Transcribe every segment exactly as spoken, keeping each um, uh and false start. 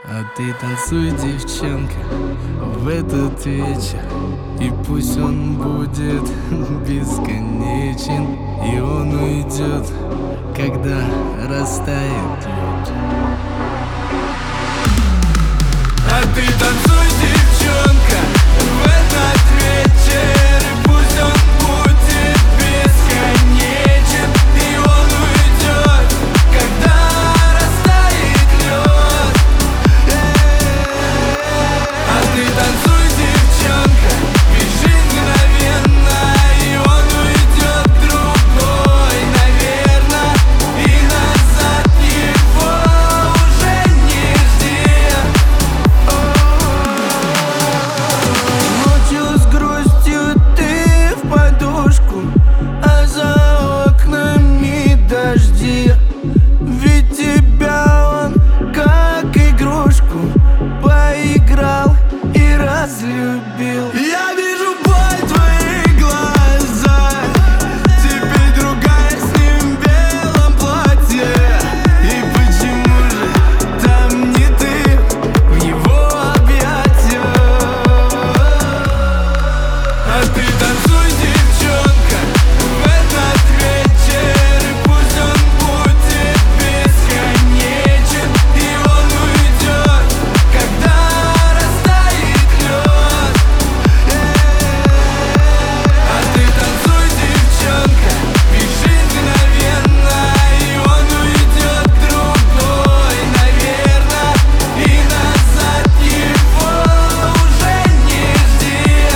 А ты танцуй, девчонка, в этот вечер. И пусть он будет бесконечен, и он уйдет, когда растает лед. А ты танцуй, девчонка, в этот вечер. И пусть он будет бесконечен, и он уйдет, когда растает лед. А ты танцуй, девчонка, бежи мгновенно, и он уйдет другой, наверно, и назад его уже не жди. Ночью с грустью ты в подушку, а за окнами дожди. Ведь тебя он как игрушку поиграл и разлюбил. Я вижу боль в твоих глазах, теперь другая с ним в белом платье. И почему же там не ты в его объятиях? А ты танцуй, девчонка, в этот вечер. И пусть он будет бесконечен, и он уйдет, когда растает лед. А ты танцуй, девчонка, бежи мгновенно, и он уйдет другой, наверно, и назад его уже не жди.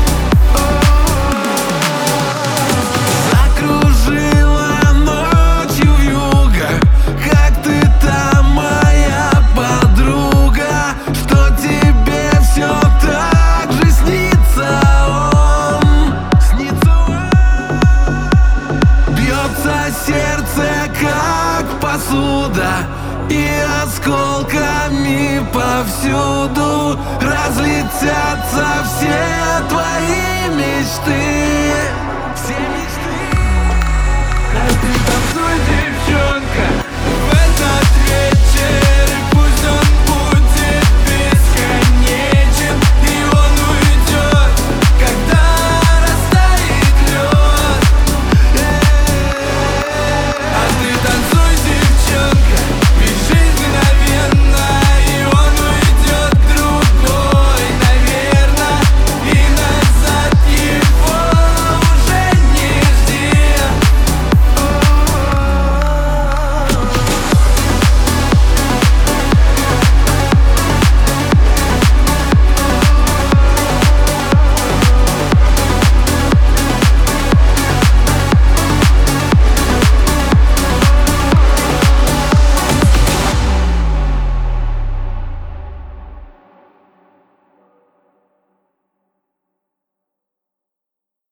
Закружила ночью вьюга, как ты там, моя подруга, что тебе все так же снится он. Снится он. Бьется сердце, как посуда, и осколками повсюду разлетятся все твои мечты. Все мечты. А ты танцуй, девчонка,